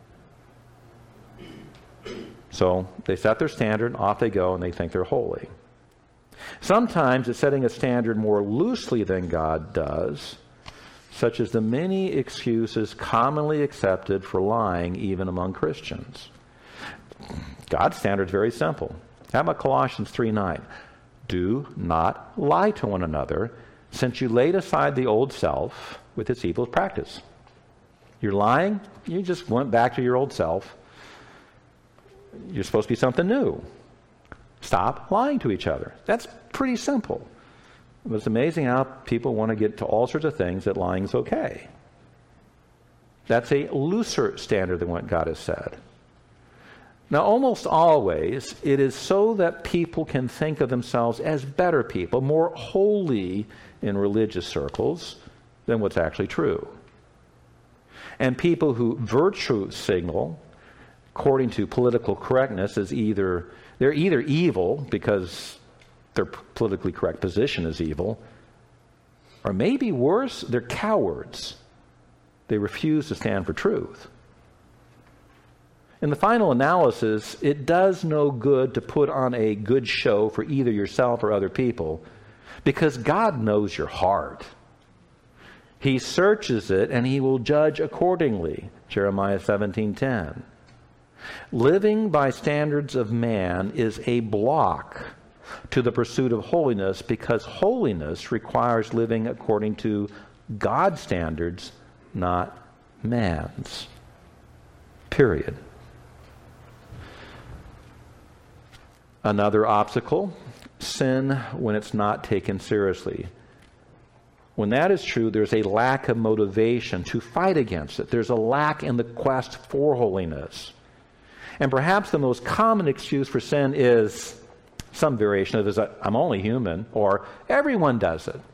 So they set their standard, off they go, and they think they're holy. Sometimes it's setting a standard more loosely than God does, such as the many excuses commonly accepted for lying even among Christians. God's standard is very simple. How about Colossians 3:9? Do not lie to one another, since you laid aside the old self with its evil practice. You're lying, you just went back to your old self. You're supposed to be something new. Stop lying to each other. That's pretty simple. But it's amazing how people want to get to all sorts of things that lying's okay. That's a looser standard than what God has said. Now, almost always, it is so that people can think of themselves as better people, more holy in religious circles than what's actually true. And people who virtue signal, according to political correctness, they're either evil because their politically correct position is evil, or maybe worse, they're cowards. They refuse to stand for truth. In the final analysis, it does no good to put on a good show for either yourself or other people, because God knows your heart. He searches it and he will judge accordingly. Jeremiah 17:10. Living by standards of man is a block to the pursuit of holiness, because holiness requires living according to God's standards, not man's. Period. Another obstacle, sin when it's not taken seriously. When that is true, there's a lack of motivation to fight against it. There's a lack in the quest for holiness. And perhaps the most common excuse for sin is some variation of it is, I'm only human, or everyone does it.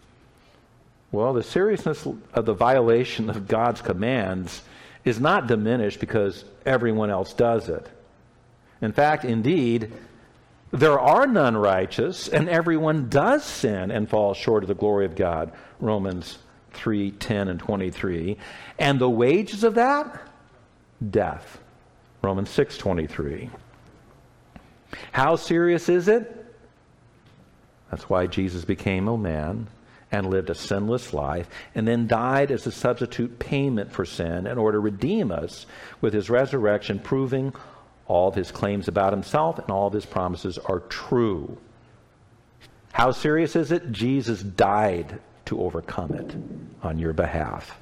Well, the seriousness of the violation of God's commands is not diminished because everyone else does it. In fact, indeed, there are none righteous, and everyone does sin and fall short of the glory of God. Romans 3:10 and 23. And the wages of that? Death. Romans 6:23. How serious is it? That's why Jesus became a man and lived a sinless life, and then died as a substitute payment for sin in order to redeem us with his resurrection, proving all of his claims about himself and all of his promises are true. How serious is it? Jesus died to overcome it on your behalf.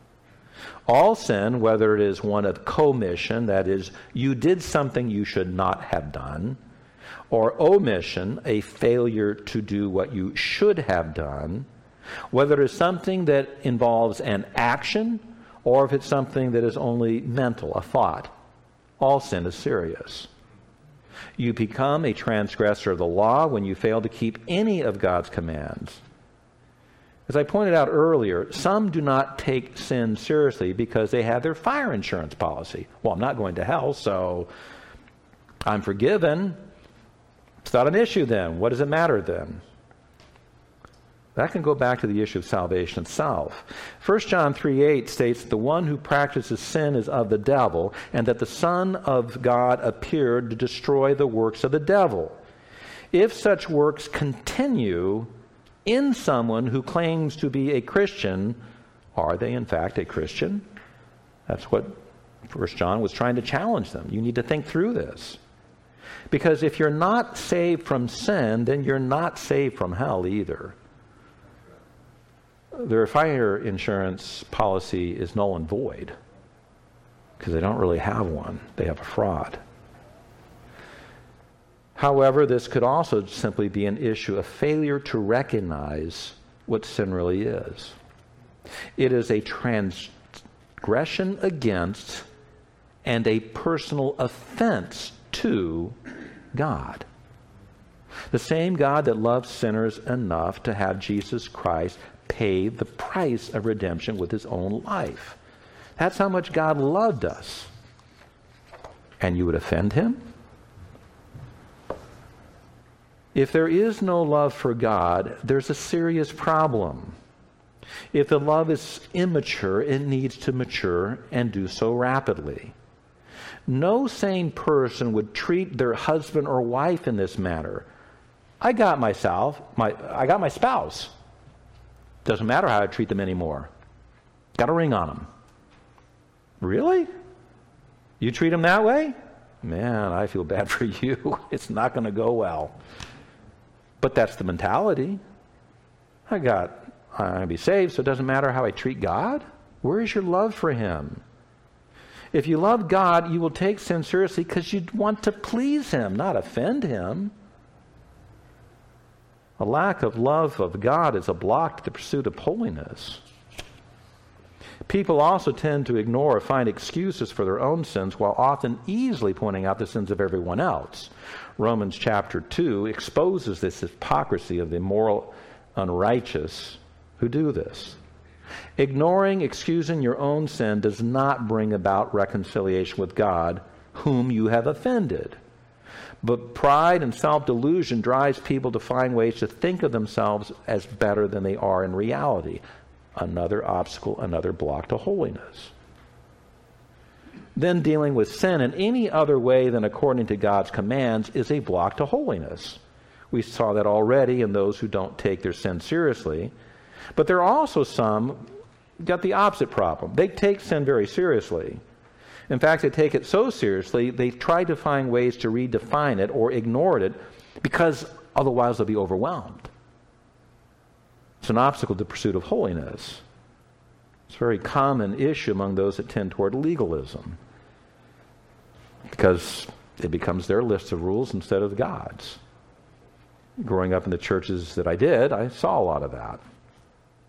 All sin, whether it is one of commission, that is, you did something you should not have done, or omission, a failure to do what you should have done, whether it is something that involves an action, or if it's something that is only mental, a thought, all sin is serious. You become a transgressor of the law when you fail to keep any of God's commands. As I pointed out earlier, some do not take sin seriously because they have their fire insurance policy. Well, I'm not going to hell, so I'm forgiven. It's not an issue then. What does it matter then? That can go back to the issue of salvation itself. 1 John 3:8 states that the one who practices sin is of the devil, and that the Son of God appeared to destroy the works of the devil. If such works continue in someone who claims to be a Christian, are they in fact a Christian? That's what 1 John was trying to challenge them. You need to think through this. Because if you're not saved from sin, then you're not saved from hell either. Their fire insurance policy is null and void because they don't really have one. They have a fraud. However, this could also simply be an issue of failure to recognize what sin really is. It is a transgression against and a personal offense to God. The same God that loves sinners enough to have Jesus Christ pay the price of redemption with his own life. That's how much God loved us. And you would offend him? If there is no love for God, there's a serious problem. If the love is immature, it needs to mature and do so rapidly. No sane person would treat their husband or wife in this manner. I got my spouse. Doesn't matter how I treat them anymore. Got a ring on them. Really? You treat them that way? Man, I feel bad for you. It's not going to go well. But that's the mentality. I'm going to be saved, so it doesn't matter how I treat God? Where is your love for him? If you love God, you will take sin seriously because you want to please him, not offend him. A lack of love of God is a block to the pursuit of holiness. People also tend to ignore or find excuses for their own sins while often easily pointing out the sins of everyone else. Romans chapter 2 exposes this hypocrisy of the immoral, unrighteous who do this. Ignoring, excusing your own sin does not bring about reconciliation with God, whom you have offended. But pride and self-delusion drives people to find ways to think of themselves as better than they are in reality. Another obstacle, another block to holiness. Then dealing with sin in any other way than according to God's commands is a block to holiness. We saw that already in those who don't take their sin seriously. But there are also some who got the opposite problem. They take sin very seriously. In fact, they take it so seriously, they try to find ways to redefine it or ignore it because otherwise they'll be overwhelmed. It's an obstacle to the pursuit of holiness. It's a very common issue among those that tend toward legalism because it becomes their list of rules instead of God's. Growing up in the churches that I did, I saw a lot of that.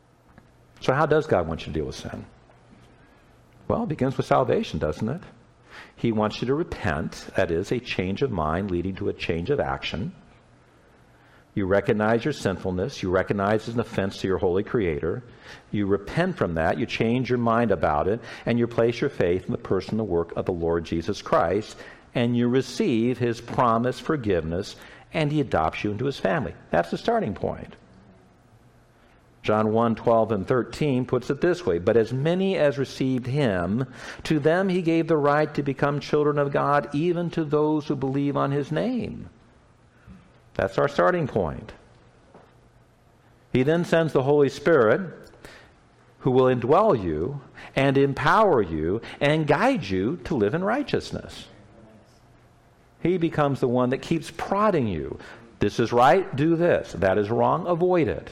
So how does God want you to deal with sin? Well, it begins with salvation, doesn't it? He wants you to repent, that is, a change of mind leading to a change of action. You recognize your sinfulness. You recognize it's an offense to your holy Creator. You repent from that. You change your mind about it. And you place your faith in the person and the work of the Lord Jesus Christ. And you receive His promised forgiveness. And He adopts you into His family. That's the starting point. John 1:12 and 13 puts it this way, "But as many as received Him, to them He gave the right to become children of God, even to those who believe on His name." That's our starting point. He then sends the Holy Spirit, who will indwell you and empower you and guide you to live in righteousness. He becomes the one that keeps prodding you. This is right, do this. That is wrong, avoid it.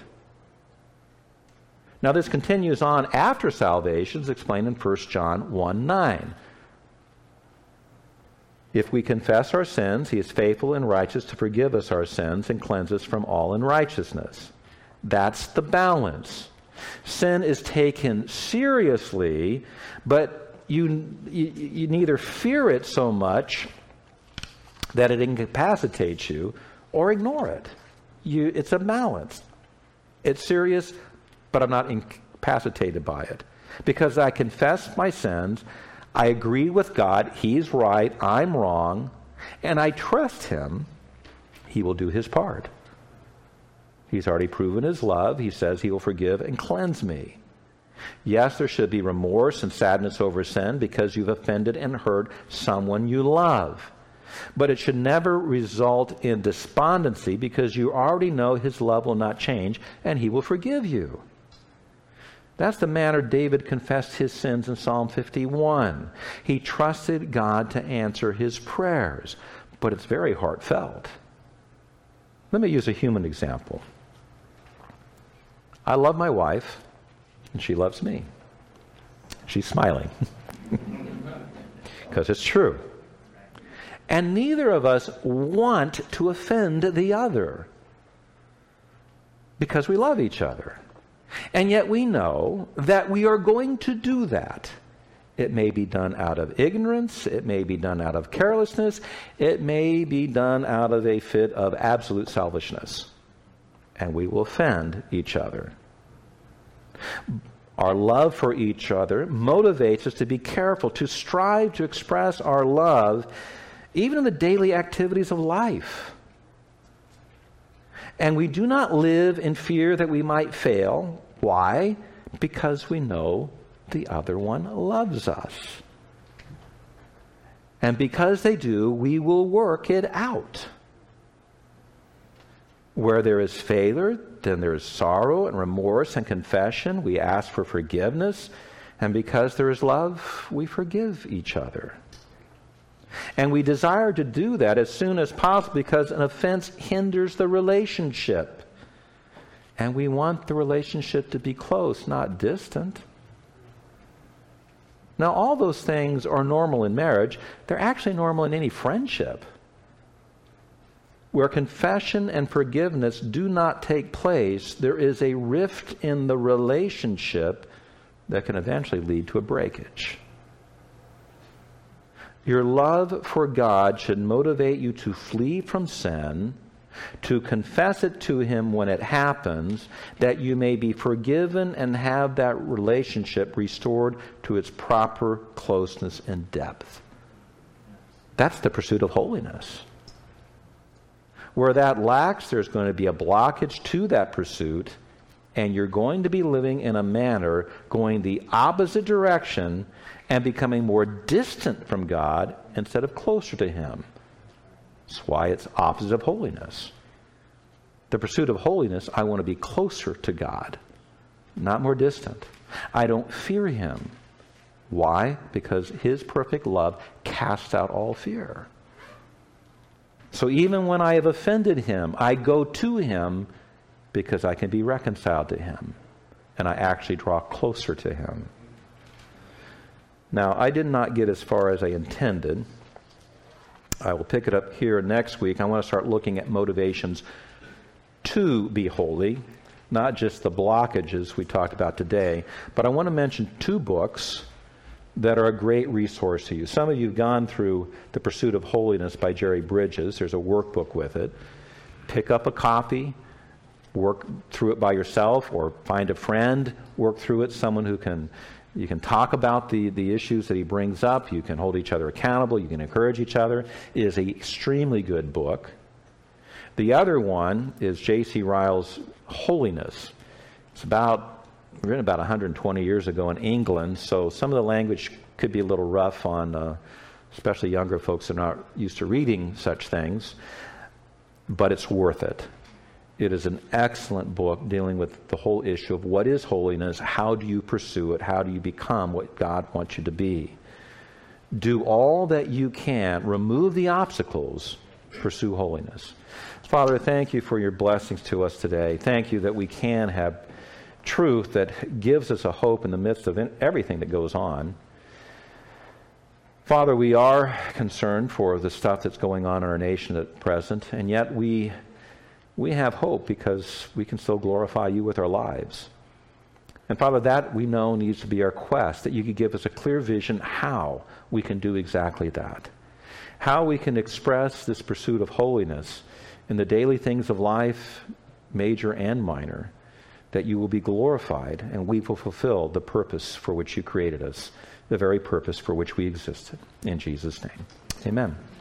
Now this continues on after salvation, as explained in 1 John 1:9. "If we confess our sins, He is faithful and righteous to forgive us our sins and cleanse us from all unrighteousness." That's the balance. Sin is taken seriously, but you neither fear it so much that it incapacitates you, or ignore it. It's a balance. It's serious, but I'm not incapacitated by it. Because I confess my sins, I agree with God, He's right, I'm wrong, and I trust Him, He will do His part. He's already proven His love. He says He will forgive and cleanse me. Yes, there should be remorse and sadness over sin because you've offended and hurt someone you love. But it should never result in despondency because you already know His love will not change and He will forgive you. That's the manner David confessed his sins in Psalm 51. He trusted God to answer his prayers, but it's very heartfelt. Let me use a human example. I love my wife, and she loves me. She's smiling because it's true. And neither of us want to offend the other because we love each other. And yet we know that we are going to do that. It may be done out of ignorance. It may be done out of carelessness. It may be done out of a fit of absolute selfishness. And we will offend each other. Our love for each other motivates us to be careful, to strive to express our love even in the daily activities of life. And we do not live in fear that we might fail. Why? Because we know the other one loves us. And because they do, we will work it out. Where there is failure, then there is sorrow and remorse and confession. We ask for forgiveness. And because there is love, we forgive each other. And we desire to do that as soon as possible because an offense hinders the relationship. And we want the relationship to be close, not distant. Now, all those things are normal in marriage. They're actually normal in any friendship. Where confession and forgiveness do not take place, there is a rift in the relationship that can eventually lead to a breakage. Your love for God should motivate you to flee from sin, to confess it to Him when it happens, that you may be forgiven and have that relationship restored to its proper closeness and depth. That's the pursuit of holiness. Where that lacks, there's going to be a blockage to that pursuit, and you're going to be living in a manner going the opposite direction and becoming more distant from God instead of closer to Him. That's why it's opposite of holiness. The pursuit of holiness, I want to be closer to God, not more distant. I don't fear Him. Why? Because His perfect love casts out all fear. So even when I have offended Him, I go to Him because I can be reconciled to Him. And I actually draw closer to Him. Now, I did not get as far as I intended. I will pick it up here next week. I want to start looking at motivations to be holy, not just the blockages we talked about today. But I want to mention two books that are a great resource to you. Some of you have gone through The Pursuit of Holiness by Jerry Bridges. There's a workbook with it. Pick up a copy, work through it by yourself, or find a friend, work through it, someone who you can talk about the issues that he brings up. You can hold each other accountable. You can encourage each other. It is an extremely good book. The other one is J.C. Ryle's Holiness. It's written about 120 years ago in England, so some of the language could be a little rough on especially younger folks that are not used to reading such things, but it's worth it. It is an excellent book dealing with the whole issue of what is holiness, how do you pursue it, how do you become what God wants you to be. Do all that you can, remove the obstacles, pursue holiness. Father, thank you for your blessings to us today. Thank you that we can have truth that gives us a hope in the midst of everything that goes on. Father, we are concerned for the stuff that's going on in our nation at present, and yet we have hope because we can still glorify you with our lives. And Father, that we know needs to be our quest, that you could give us a clear vision how we can do exactly that. How we can express this pursuit of holiness in the daily things of life, major and minor, that you will be glorified and we will fulfill the purpose for which you created us, the very purpose for which we existed. In Jesus' name, amen.